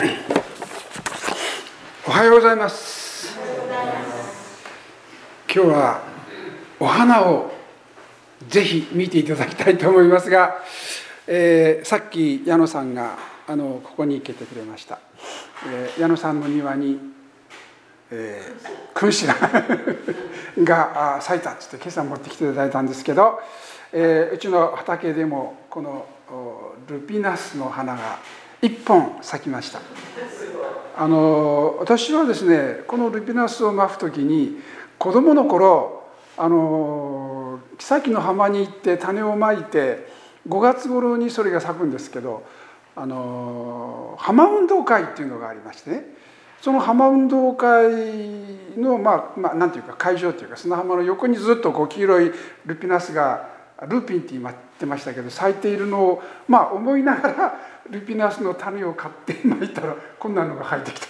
おはようございます。今日はお花をぜひ見ていただきたいと思いますが、さっき矢野さんがここに来てくれました。矢野さんの庭に、君子が咲いたって今朝持ってきていただいたんですけど、うちの畑でもこのルピナスの花が1本咲きました。私はですね、このルピナスをまくときに子供の頃草木の浜に行って種をまいて5月頃にそれが咲くんですけど、浜運動会っていうのがありましてね、その浜運動会のなんていうか会場というか、砂浜の横にずっと黄色いルピナスがルーピンって言ってましたけど咲いているのを思いながらルピナスの種を買ってまいたらこんなのが生えてきた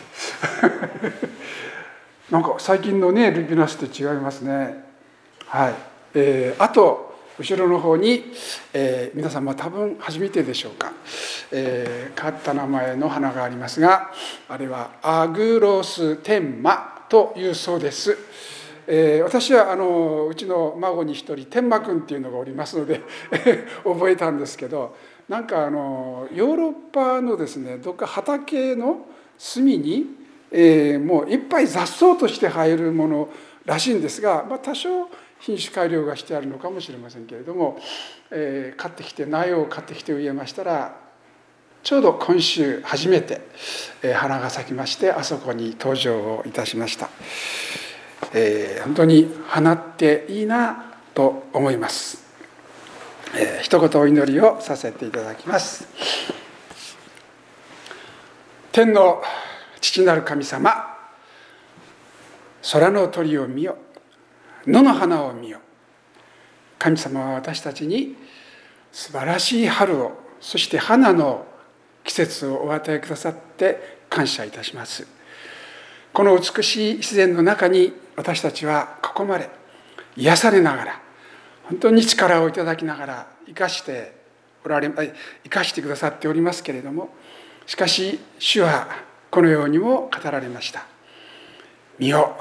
なんか最近のねルピナスって違いますね。はい。あと後ろの方に、皆様多分初めてでしょうか、変わった名前の花がありますが、あれはアグロス天馬というそうです。私はうちの孫に一人天馬くんっていうのがおりますので覚えたんですけど、なんかヨーロッパのですねどっか畑の隅に、もういっぱい雑草として生えるものらしいんですが、多少品種改良がしてあるのかもしれませんけれども、買ってきて苗を買ってきて植えましたら、ちょうど今週初めて、花が咲きまして、あそこに登場をいたしました。本当に花っていいなと思います。一言お祈りをさせていただきます。天の父なる神様、空の鳥を見よ、野の花を見よ。神様は私たちに素晴らしい春を、そして花の季節をお与えくださって感謝いたします。この美しい自然の中に私たちは囲まれ、癒されながら、本当に力をいただきながら生かしてくださっておりますけれども、しかし主はこのようにも語られました。見よ、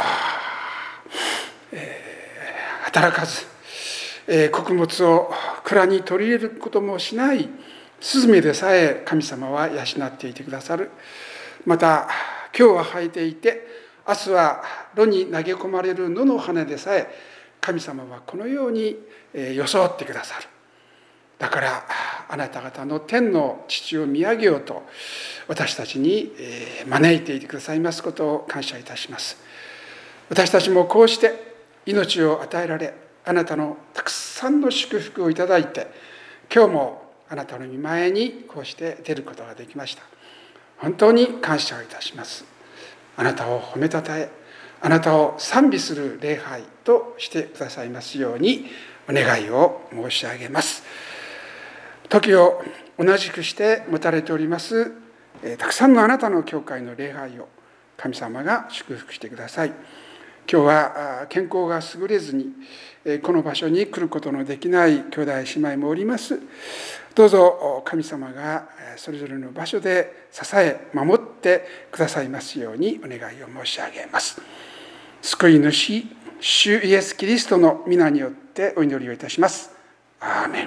働かず、穀物を蔵に取り入れることもしないスズメでさえ神様は養っていてくださる。また今日は生えていて明日は炉に投げ込まれる野の花でさえ神様はこのように装ってくださる。だからあなた方の天の父を見上げようと私たちに招いていてくださいますことを感謝いたします。私たちもこうして命を与えられ、あなたのたくさんの祝福をいただいて、今日もあなたの御前にこうして出ることができました。本当に感謝をいたします。あなたを褒めたたえ、あなたを賛美する礼拝としてくださいますようにお願いを申し上げます。時を同じくして持たれておりますたくさんのあなたの教会の礼拝を神様が祝福してください。今日は健康が優れずにこの場所に来ることのできない兄弟姉妹もおります。どうぞ神様がそれぞれの場所で支え守ってくださいますようにお願いを申し上げます。救い主主イエスキリストの皆によってお祈りをいたします。アーメン。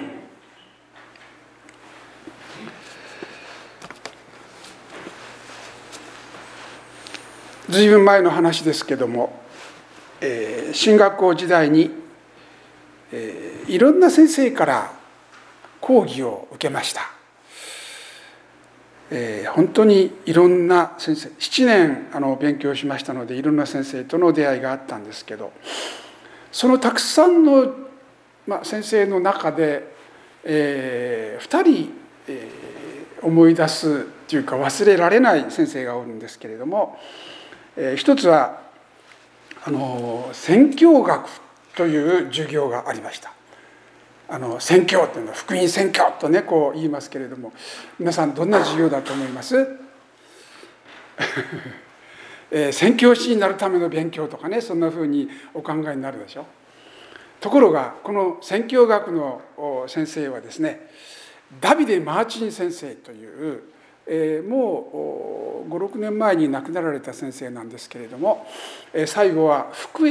ずいぶん前の話ですけども、進学校時代に、いろんな先生から講義を受けました。本当にいろんな先生、7年勉強しましたのでいろんな先生との出会いがあったんですけど、そのたくさんの、先生の中で、2人、思い出すというか忘れられない先生がおるんですけれども、一つは宣教学という授業がありました。宣教というのは福音宣教とねこう言いますけれども、皆さんどんな授業だと思います宣教師になるための勉強とかね、そんなふうにお考えになるでしょ。ところがこの宣教学の先生はですね、ダビデ・マーチン先生という、もう 5、6年前に亡くなられた先生なんですけれども、最後は福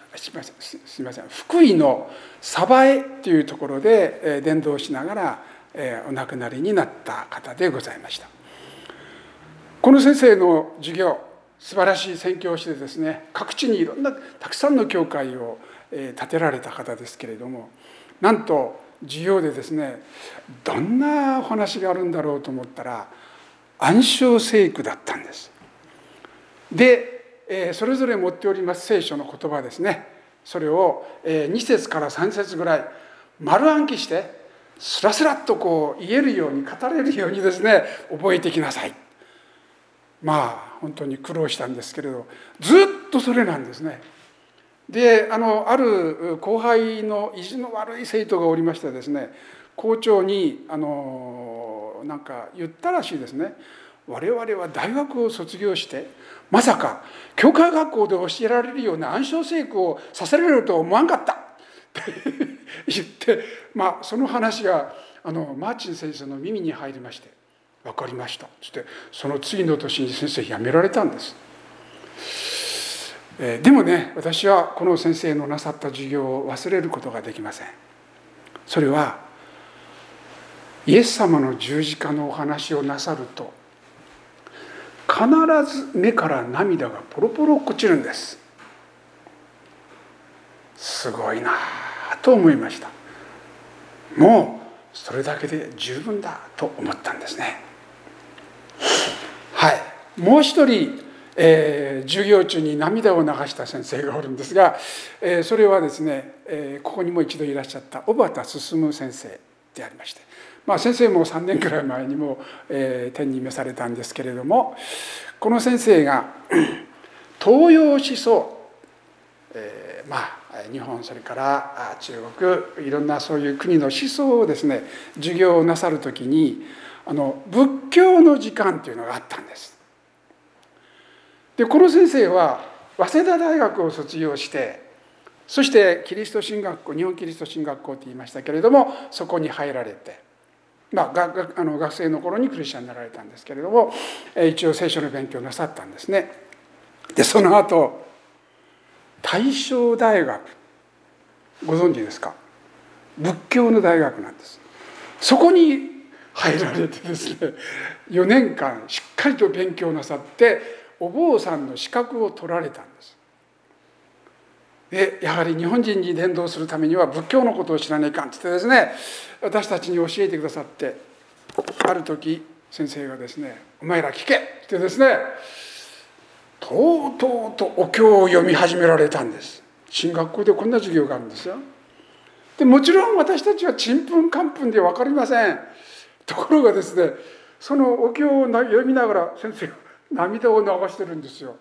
井の鯖江というところで伝道しながらお亡くなりになった方でございました。この先生の授業、素晴らしい宣教師でですね、各地にいろんなたくさんの教会を建てられた方ですけれども、なんと授業でですね、どんなお話があるんだろうと思ったら暗唱聖句だったんです。で、それぞれ持っております聖書の言葉ですね、それを2節から3節ぐらい丸暗記してスラスラっとこう言えるように、語れるようにですね、覚えてきなさい。まあ本当に苦労したんですけれど、ずっとそれなんですね。で、ある後輩の意地の悪い生徒がおりましてですね、校長になんか言ったらしいですね。我々は大学を卒業してまさか教会学校で教えられるような暗唱聖句をさせられるとは思わんかったって言って、その話がマーチン先生の耳に入りまして、分かりましたそしてその次の年に先生辞められたんです。でもね、私はこの先生のなさった授業を忘れることができません。それはイエス様の十字架のお話をなさると必ず目から涙がポロポロ落ちるんです。すごいなと思いました。もうそれだけで十分だと思ったんですね。はい、もう一人授業中に涙を流した先生がおるんですが、それはですね、ここにも一度いらっしゃった小畑進先生でありまして、先生も3年くらい前にも天に召されたんですけれども、この先生が東洋思想、日本それから中国いろんなそういう国の思想をですね授業をなさるときに仏教の時間というのがあったんです。でこの先生は早稲田大学を卒業して、そしてキリスト神学校、日本キリスト神学校と言いましたけれども、そこに入られて、学生の頃にクリスチャンになられたんですけれども、一応聖書の勉強をなさったんですね。でその後大正大学、ご存知ですか？仏教の大学なんです。そこに入られてですね、4年間しっかりと勉強なさってお坊さんの資格を取られたんです。でやはり日本人に伝道するためには仏教のことを知らないかんって言ってですね、私たちに教えてくださって、ある時先生がですね、お前ら聞けってですね、とうとうとお経を読み始められたんです。進学校でこんな授業があるんですよ。でもちろん私たちはちんぷんかんぷんで分かりません。ところがですね、そのお経を読みながら先生が涙を流してるんですよ。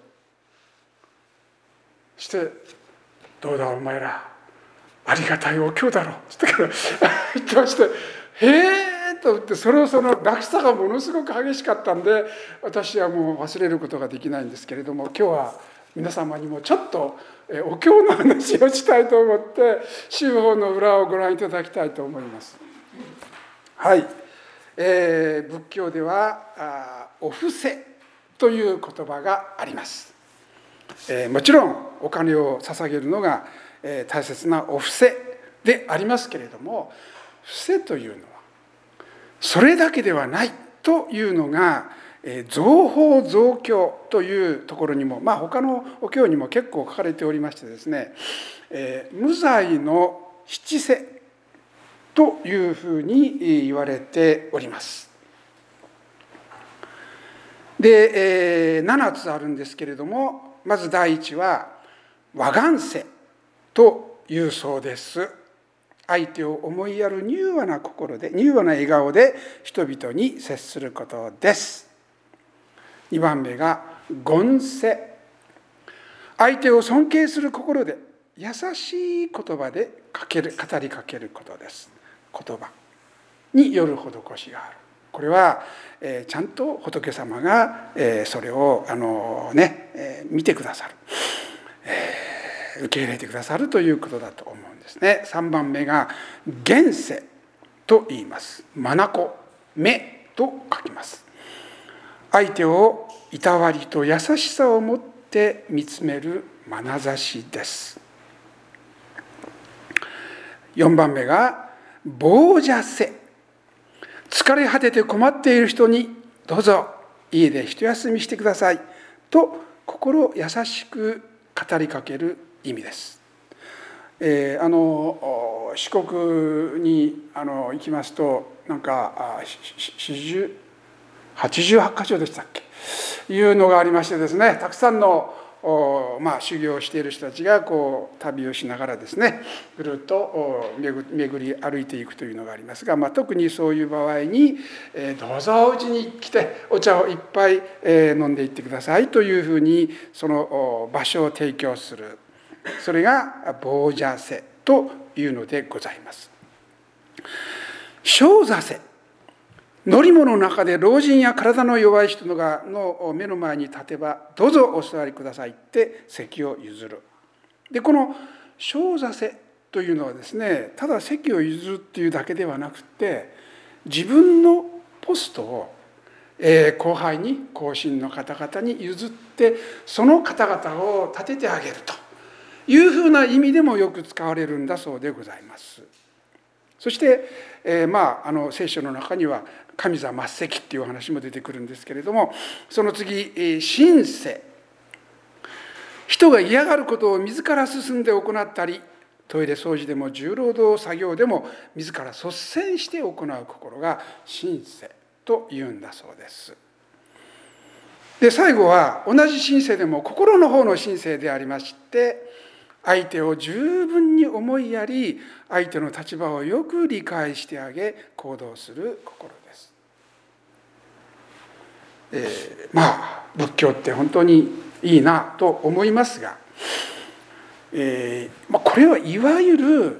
して「どうだお前ら、ありがたいお経だろ」って言ってまして、へえと言って、その落差がものすごく激しかったんで、私はもう忘れることができないんですけれども、今日は皆様にもちょっとお経の話をしたいと思って宗法の裏をご覧いただきたいと思います。はい、仏教ではお布施という言葉があります。もちろんお金を捧げるのが大切なお布施でありますけれども、布施というのはそれだけではないというのが造法造教というところにも、他のお経にも結構書かれておりましてですね、無罪の七世というふうに言われております。で、7つあるんですけれども、まず第一は和願世というそうです。相手を思いやる柔和な心で、柔和な笑顔で人々に接することです。2番目が言世、相手を尊敬する心で優しい言葉で語りかけることです。言葉による施しがある。これはちゃんと仏様がそれを見てくださる、受け入れてくださるということだと思うんですね。3番目が現世と言います。眼目と書きます。相手をいたわりと優しさを持って見つめる眼差しです。4番目が傍若せ。疲れ果てて困っている人にどうぞ家で一休みしてくださいと心優しく語りかける意味です。四国に行きますとなんか88箇所でしたっけいうのがありましてですね、たくさんの修行をしている人たちが旅をしながらですねぐるっと巡り歩いていくというのがありますが、特にそういう場合に、どうぞうちに来てお茶をいっぱい、飲んでいってくださいというふうにその場所を提供する、それが傍若せというのでございます。正座せ。乗り物の中で老人や体の弱い人の目の前に立てばどうぞお座りくださいって席を譲る。でこの正座せというのはですね、ただ席を譲るっていうだけではなくて、自分のポストを後輩に後進の方々に譲ってその方々を立ててあげるというふうな意味でもよく使われるんだそうでございます。そして、聖書の中には神座末席っていう話も出てくるんですけれども、その次臣世。人が嫌がることを自ら進んで行ったり、トイレ掃除でも重労働作業でも自ら率先して行う心が臣世というんだそうです。で最後は同じ臣世でも心の方の臣世でありまして、相手を十分に思いやり、相手の立場をよく理解してあげ行動する心です。仏教って本当にいいなと思いますが、これはいわゆる、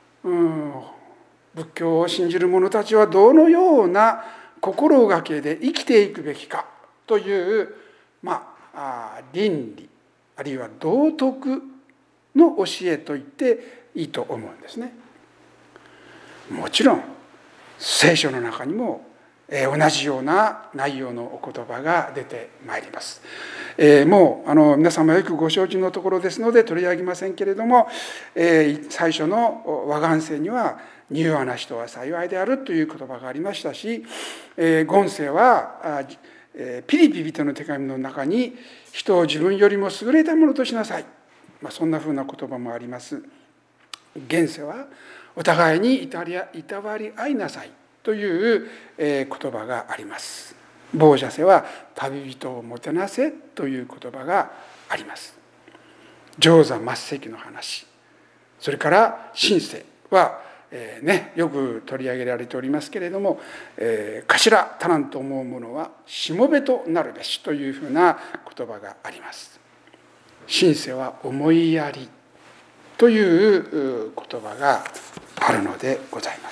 仏教を信じる者たちはどのような心がけで生きていくべきかという、倫理あるいは道徳の教えと言っていいと思うんですね。もちろん聖書の中にも同じような内容のお言葉が出てまいります。もう皆様よくご承知のところですので取り上げませんけれども、最初の和願聖には柔和な人は幸いであるという言葉がありましたし、言聖はピリピ人の手紙の中に人を自分よりも優れたものとしなさい、そんなふうな言葉もあります。現世はお互いにいたわり合いなさいという言葉があります。傍若世は旅人をもてなせという言葉があります。上座末席の話、それから臣世は、よく取り上げられておりますけれども、頭足らんと思うものはしもべとなるべしというふうな言葉があります。臣世は思いやりという言葉があるのでございます。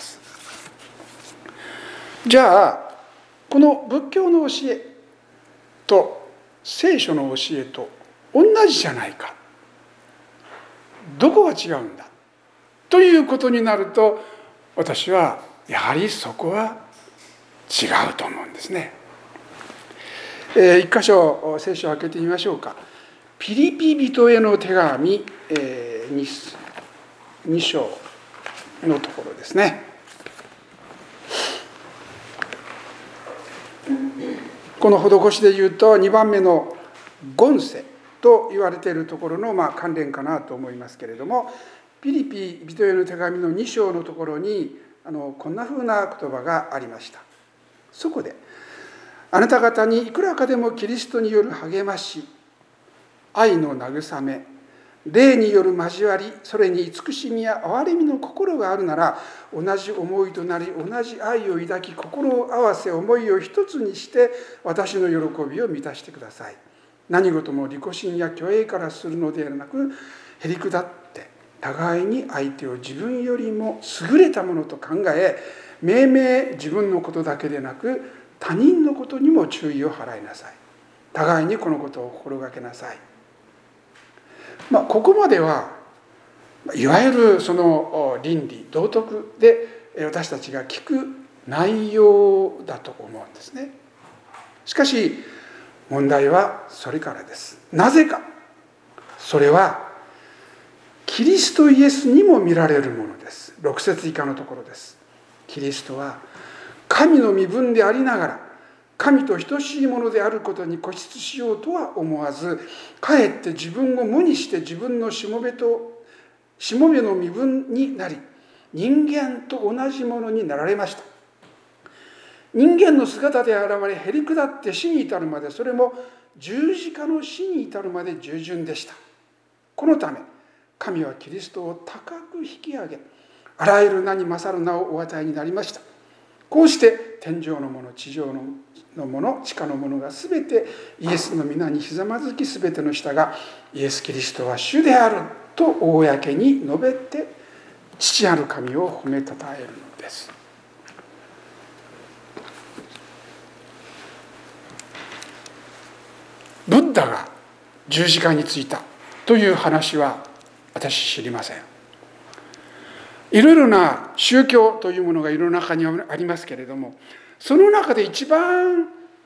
じゃあこの仏教の教えと聖書の教えと同じじゃないか、どこが違うんだということになると、私はやはりそこは違うと思うんですね。一箇所聖書を開けてみましょうか。ピリピ人への手紙2章のところですね。この施しで言うと2番目の言世と言われているところの関連かなと思いますけれども、ピリピ人への手紙の2章のところにこんなふうな言葉がありました。そこであなた方にいくらかでもキリストによる励まし、愛の慰め、霊による交わり、それに慈しみや憐れみの心があるなら、同じ思いとなり同じ愛を抱き、心を合わせ思いを一つにして私の喜びを満たしてください。何事も利己心や虚栄からするのではなく、へりくだって互いに相手を自分よりも優れたものと考え、命名自分のことだけでなく他人のことにも注意を払いなさい。互いにこのことを心がけなさい。ここまではいわゆるその倫理道徳で私たちが聞く内容だと思うんですね。しかし問題はそれからです。なぜか。それはキリストイエスにも見られるものです。6節以下のところです。キリストは神の身分でありながら神と等しいものであることに固執しようとは思わず、かえって自分を無にして自分のしもべの身分になり、人間と同じものになられました。人間の姿で現れ、へり下って死に至るまで、それも十字架の死に至るまで従順でした。このため神はキリストを高く引き上げ、あらゆる名に勝る名をお与えになりました。こうして天上のもの、地上のもの、地下のものがすべてイエスの皆にひざまずき、すべての舌がイエス・キリストは主であると公に述べて、父なる神を褒めたたえるのです。ブッダが十字架についたという話は私知りません。いろいろな宗教というものが世の中にはありますけれども、その中で一番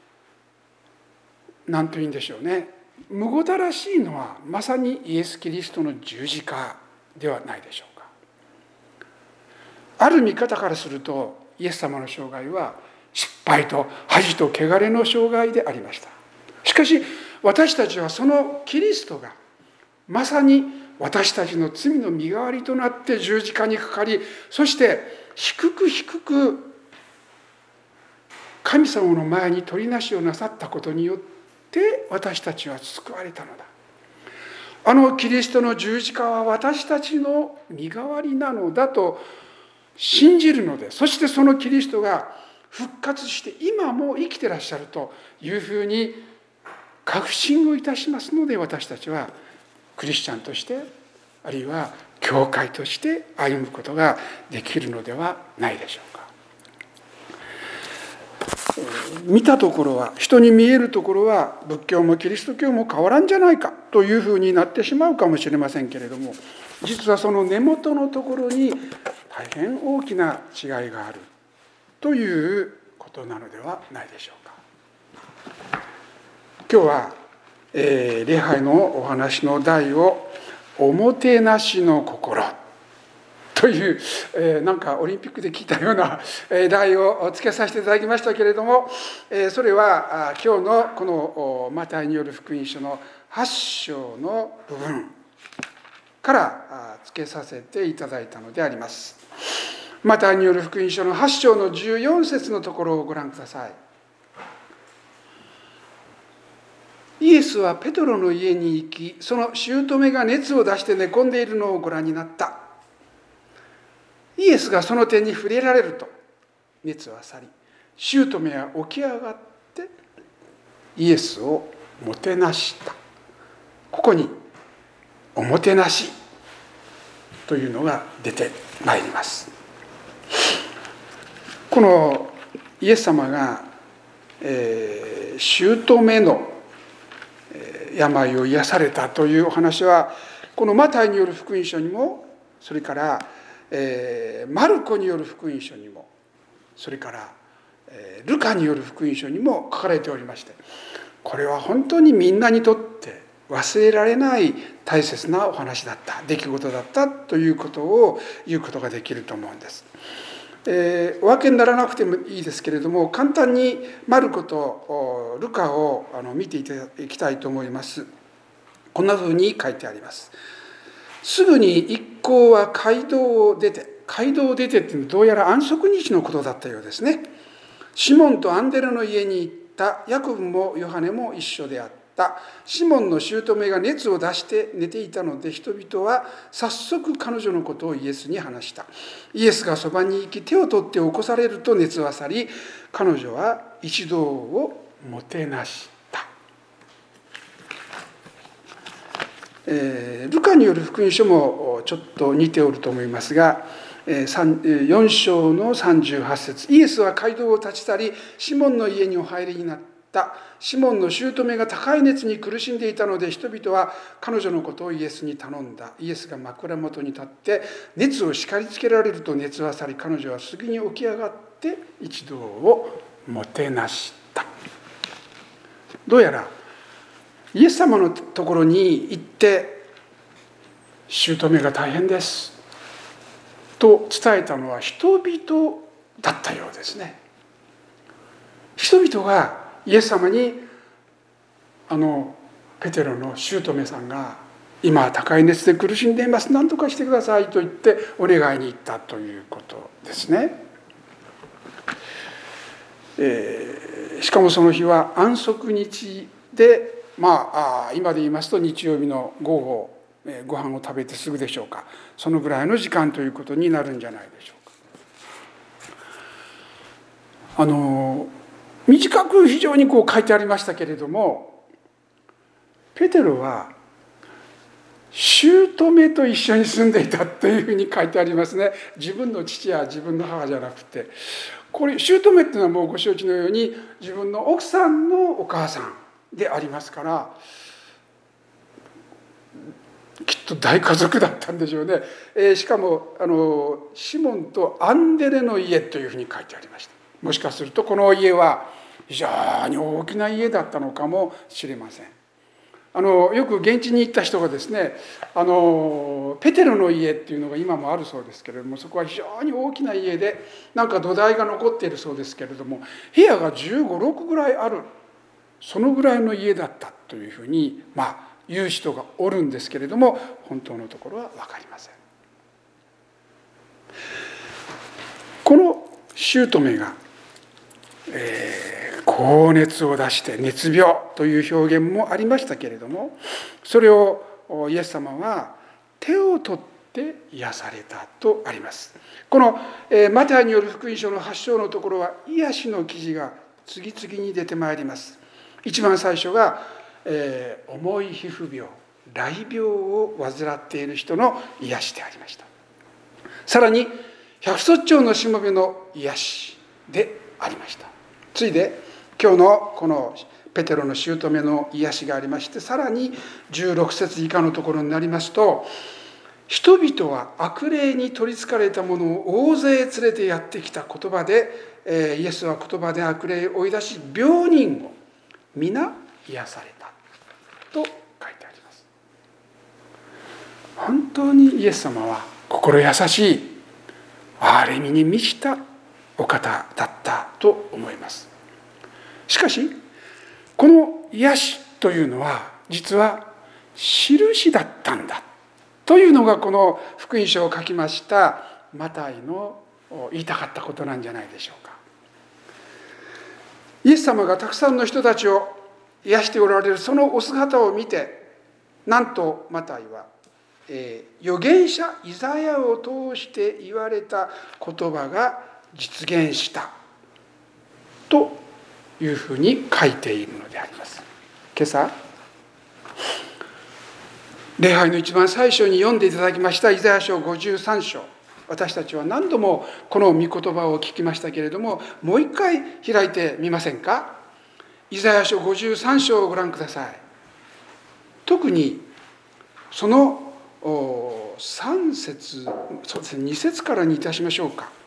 何と言うんでしょうね、むごたらしいのはまさにイエス・キリストの十字架ではないでしょうか。ある見方からするとイエス様の生涯は失敗と恥と汚れの生涯でありました。しかし私たちはそのキリストがまさに私たちの罪の身代わりとなって十字架にかかり、そして低く低く神様の前に取りなしをなさったことによって私たちは救われたのだ。あのキリストの十字架は私たちの身代わりなのだと信じるので、そしてそのキリストが復活して今も生きてらっしゃるというふうに確信をいたしますので、私たちはクリスチャンとして、あるいは教会として歩むことができるのではないでしょうか。見たところは、人に見えるところは仏教もキリスト教も変わらんじゃないかというふうになってしまうかもしれませんけれども、実はその根元のところに大変大きな違いがあるということなのではないでしょうか。今日は、礼拝のお話の題をおもてなしの心という、なんかオリンピックで聞いたような題をつけさせていただきましたけれども、それは今日のこのマタイによる福音書の8章の部分からつけさせていただいたのであります。マタイによる福音書の8章の14節のところをご覧ください。イエスはペトロの家に行き、その姑が熱を出して寝込んでいるのをご覧になった。イエスがその手に触れられると熱は去り、姑は起き上がってイエスをもてなした。ここにおもてなしというのが出てまいります。このイエス様が、姑の病を癒されたというお話は、このマタイによる福音書にも、それからマルコによる福音書にも、それからルカによる福音書にも書かれておりまして、これは本当にみんなにとって忘れられない大切なお話だった、出来事だったということを言うことができると思うんです。お分けにならなくてもいいですけれども、簡単にマルコとルカを見ていきたいと思います。こんなふうに書いてあります。すぐに一行は街道を出てっていうのはどうやら安息日のことだったようですね。シモンとアンデレの家に行ったヤコブもヨハネも一緒であった。シモンの姑が熱を出して寝ていたので、人々は早速彼女のことをイエスに話した。イエスがそばに行き手を取って起こされると熱は去り、彼女は一同をもてなした。ルカによる福音書もちょっと似ておると思いますが、4章の38節、イエスは街道を立ち去り、シモンの家にお入りになった。シモンの姑が高い熱に苦しんでいたので、人々は彼女のことをイエスに頼んだ。イエスが枕元に立って熱を叱りつけられると熱は去り、彼女はすぐに起き上がって一同をもてなした。どうやらイエス様のところに行って、姑が大変ですと伝えたのは人々だったようですね。人々がイエス様に、ペテロの姑さんが今高い熱で苦しんでいます、何とかしてくださいと言ってお願いに行ったということですね。しかもその日は安息日で、今で言いますと日曜日の午後、ご飯を食べてすぐでしょうか、そのぐらいの時間ということになるんじゃないでしょうか。短く非常に書いてありましたけれども、ペテロは姑と一緒に住んでいたというふうに書いてありますね。自分の父や自分の母じゃなくて、これ姑っていうのはもうご承知のように自分の奥さんのお母さんでありますから、きっと大家族だったんでしょうね。しかもシモンとアンデレの家というふうに書いてありました。もしかするとこの家は非常に大きな家だったのかもしれません。よく現地に行った人がですね、ペテロの家っていうのが今もあるそうですけれども、そこは非常に大きな家で、なんか土台が残っているそうですけれども、部屋が15、6ぐらいある、そのぐらいの家だったというふうに言う人がおるんですけれども、本当のところは分かりません。この姑が、高熱を出して熱病という表現もありましたけれども、それをイエス様は手を取って癒されたとあります。このマタイによる福音書の8章のところは癒しの記事が次々に出てまいります。一番最初が、重い皮膚病、雷病を患っている人の癒しでありました。さらに百卒長のしもべの癒しでありました。ついで今日のこのペテロの姑の癒しがありまして、さらに16節以下のところになりますと、人々は悪霊に取りつかれた者を大勢連れてやってきた言葉で、イエスは言葉で悪霊を追い出し、病人を皆癒されたと書いてあります。本当にイエス様は心優しい、憐れみに満ちたお方だったと思います。しかしこの癒しというのは実は印だったんだというのが、この福音書を書きましたマタイの言いたかったことなんじゃないでしょうか。イエス様がたくさんの人たちを癒しておられるそのお姿を見て、なんとマタイは、預言者イザヤを通して言われた言葉が実現したというふうに書いているのであります。今朝礼拝の一番最初に読んでいただきましたイザヤ書53章、私たちは何度もこの御言葉を聞きましたけれども、もう一回開いてみませんか。イザヤ書53章をご覧ください。特にその3節、そうですね、2節からにいたしましょうか。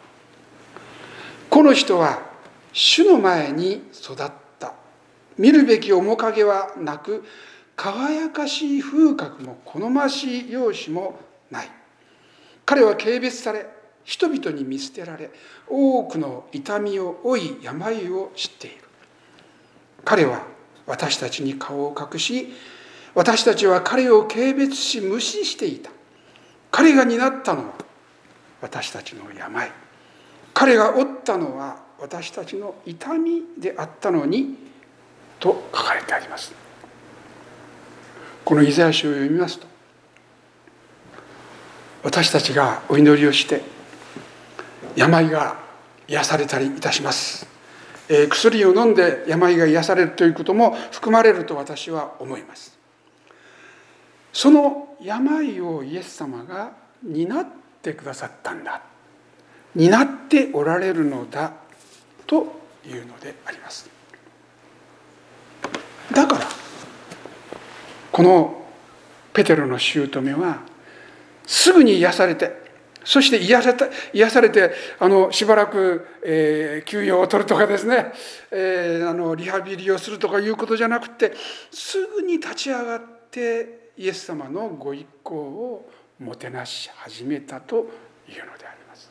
この人は主の前に育った。見るべき面影はなく、輝かしい風格も好ましい容姿もない。彼は軽蔑され、人々に見捨てられ、多くの痛みを負い、病を知っている。彼は私たちに顔を隠し、私たちは彼を軽蔑し無視していた。彼が担ったのは私たちの病、彼が負ったのは私たちの痛みであったのにと書かれてあります。このイザヤ書を読みますと、私たちがお祈りをして病が癒されたりいたします。薬を飲んで病が癒されるということも含まれると私は思います。その病をイエス様が担ってくださったんだ、担っておられるのだというのであります。だからこのペテロの姑はすぐに癒されて、 そして癒されてしばらく、休養を取るとかですね、リハビリをするとかいうことじゃなくて、すぐに立ち上がってイエス様のご一行をもてなし始めたというのであります。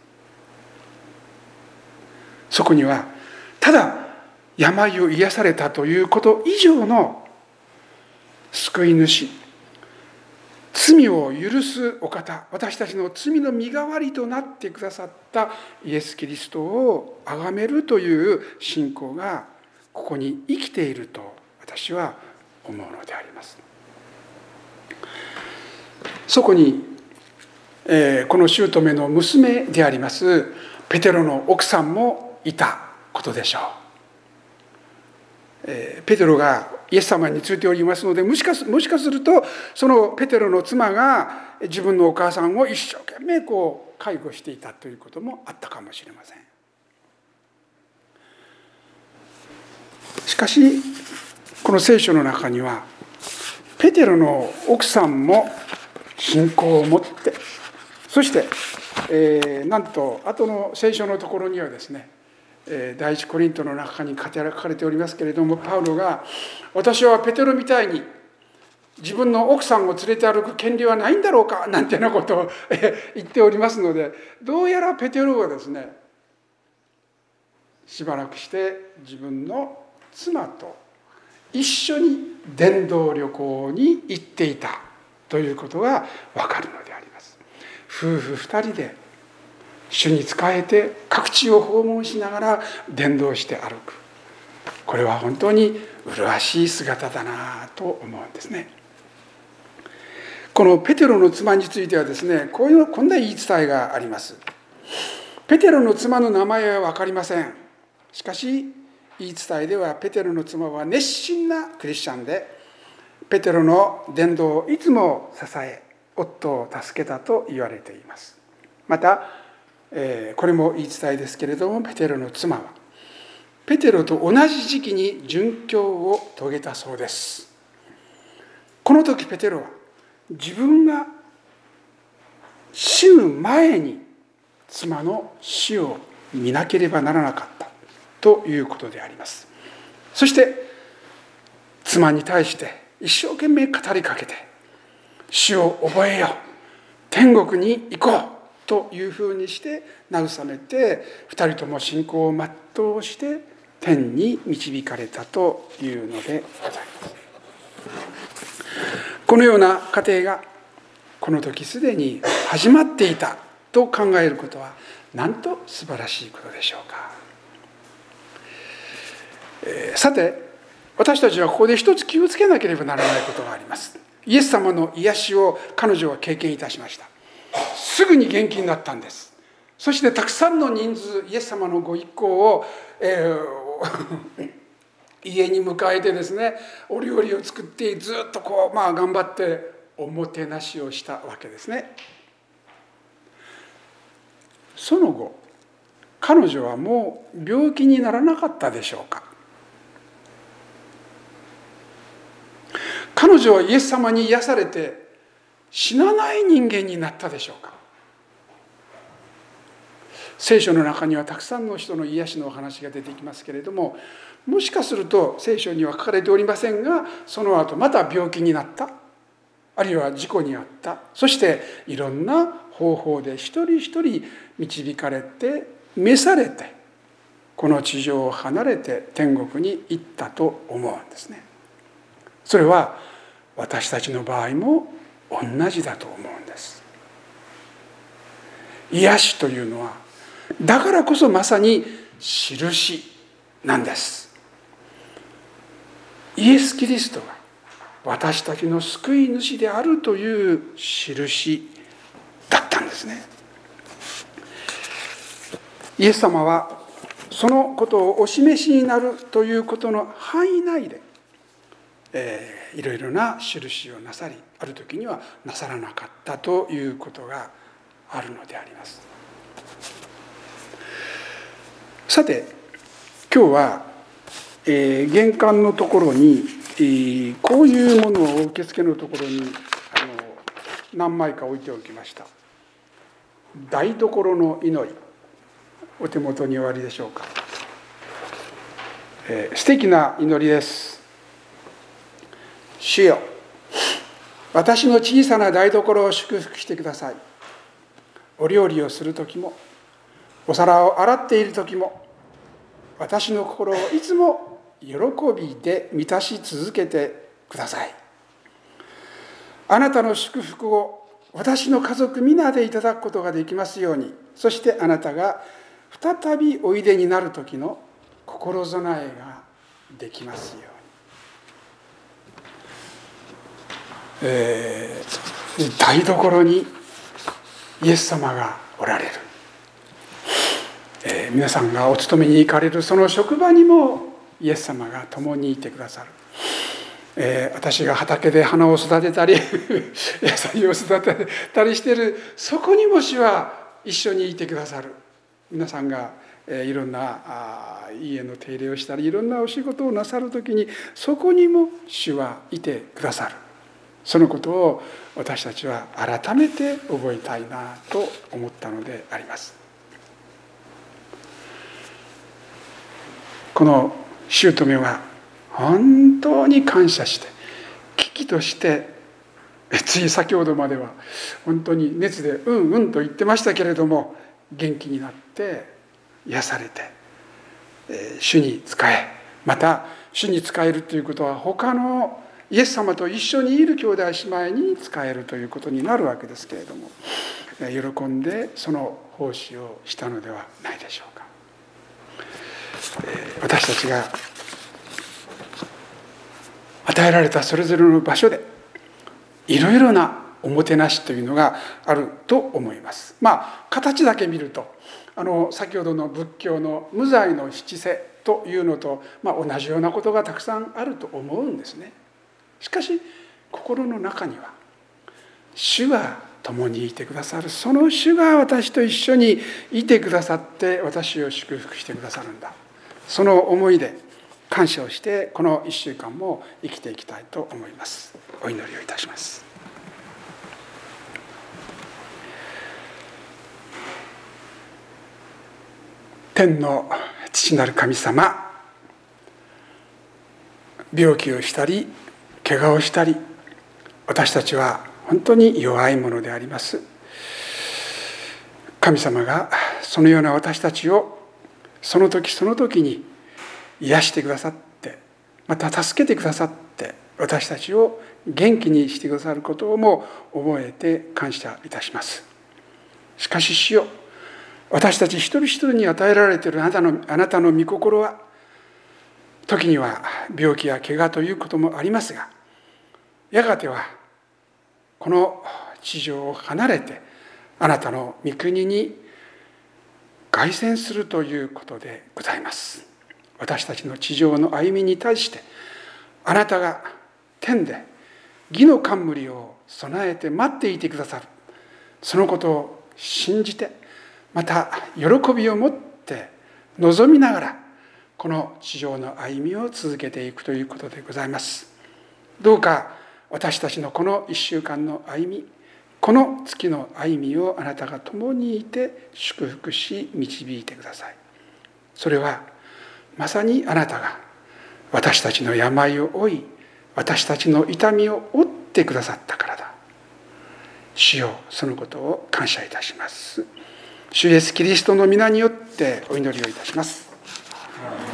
そこにはただ病を癒されたということ以上の救い主、罪を許すお方、私たちの罪の身代わりとなってくださったイエス・キリストを崇めるという信仰がここに生きていると私は思うのであります。そこに、この姑の娘でありますペテロの奥さんもいたことでしょう。ペテロがイエス様についておりますので、もしかするとそのペテロの妻が自分のお母さんを一生懸命介護していたということもあったかもしれません。しかしこの聖書の中にはペテロの奥さんも信仰を持って、そして、なんと後の聖書のところにはですね、第一コリントの中に書かれておりますけれども、パウロが私はペテロみたいに自分の奥さんを連れて歩く権利はないんだろうかなんてなことを言っておりますので、どうやらペテロはですね、しばらくして自分の妻と一緒に伝道旅行に行っていたということがわかるのであります。夫婦二人で主に仕えて各地を訪問しながら伝道して歩く、これは本当に麗しい姿だなと思うんですね。このペテロの妻についてはですね、こんな言い伝えがあります。ペテロの妻の名前は分かりません。しかし言い伝えではペテロの妻は熱心なクリスチャンで、ペテロの伝道をいつも支え夫を助けたと言われています。またこれも言い伝えですけれども、ペテロの妻はペテロと同じ時期に殉教を遂げたそうです。この時ペテロは自分が死ぬ前に妻の死を見なければならなかったということであります。そして妻に対して一生懸命語りかけて、死を覚えよう、天国に行こうというふうにして慰めて、二人とも信仰を全うして天に導かれたというのでございます。このような過程がこの時すでに始まっていたと考えることはなんと素晴らしいことでしょうか。さて、私たちはここで一つ気をつけなければならないことがあります。イエス様の癒しを彼女は経験いたしました。すぐに元気になったんです。そしてたくさんの人数、イエス様のご一行を、家に迎えてですね、お料理を作ってずっと頑張っておもてなしをしたわけですね。その後、彼女はもう病気にならなかったでしょうか。彼女はイエス様に癒されて死なない人間になったでしょうか。聖書の中にはたくさんの人の癒しのお話が出てきますけれども、もしかすると聖書には書かれておりませんが、その後また病気になった、あるいは事故に遭った、そしていろんな方法で一人一人導かれて召されて、この地上を離れて天国に行ったと思うんですね。それは私たちの場合も同じだと思うんです。癒しというのはだからこそまさに印なんです。イエス・キリストが私たちの救い主であるという印だったんですね。イエス様はそのことをお示しになるということの範囲内で、いろいろな印をなさり、ある時にはなさらなかったということがあるのであります。さて、今日は、玄関のところに、こういうものを受付のところに何枚か置いておきました。 台所の祈り、お手元におありでしょうか。素敵な祈りです。主よ、私の小さな台所を祝福してください。お料理をするときも、お皿を洗っているときも、私の心をいつも喜びで満たし続けてください。あなたの祝福を私の家族皆でいただくことができますように、そしてあなたが再びおいでになる時の心備えができますように。台所にイエス様がおられる。皆さんがお勤めに行かれるその職場にもイエス様が共にいてくださる。私が畑で花を育てたり野菜を育てたりしているそこにも主は一緒にいてくださる。皆さんがいろんな家の手入れをしたりいろんなお仕事をなさるときにそこにも主はいてくださる。そのことを私たちは改めて覚えたいなと思ったのであります。この姑は本当に感謝して喜々として、つい先ほどまでは本当に熱でうんうんと言ってましたけれども、元気になって癒されて、主に仕え、また主に仕えるということは他のイエス様と一緒にいる兄弟姉妹に仕えるということになるわけですけれども、喜んでその奉仕をしたのではないでしょうか。私たちが与えられたそれぞれの場所でいろいろなおもてなしというのがあると思います。形だけ見ると先ほどの仏教の無罪の七世というのと、同じようなことがたくさんあると思うんですね。しかし心の中には主が共にいてくださる。その主が私と一緒にいてくださって私を祝福してくださるんだ。その思いで感謝をしてこの1週間も生きていきたいと思います。お祈りをいたします。天の父なる神様、病気をしたり怪我をしたり私たちは本当に弱いものであります。神様がそのような私たちをその時その時に癒してくださって、また助けてくださって私たちを元気にしてくださることをも覚えて感謝いたします。しかし主よ、私たち一人一人に与えられているあなたの御心は時には病気や怪我ということもありますが、やがてはこの地上を離れてあなたの御国に凱旋するということでございます。私たちの地上の歩みに対してあなたが天で義の冠を備えて待っていてくださる。そのことを信じて、また喜びを持って望みながらこの地上の歩みを続けていくということでございます。どうか私たちのこの1週間の歩み、この月の歩みをあなたが共にいて祝福し導いてください。それはまさにあなたが私たちの病を負い、私たちの痛みを負ってくださったからだ。主よ、そのことを感謝いたします。主イエスキリストの皆によってお祈りをいたします。